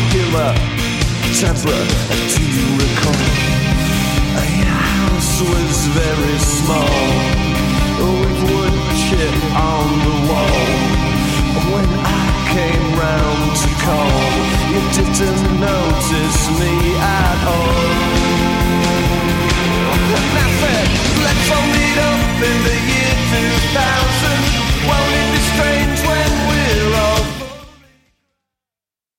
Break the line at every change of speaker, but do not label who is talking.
regular temper. Do you recall? Your house was very small.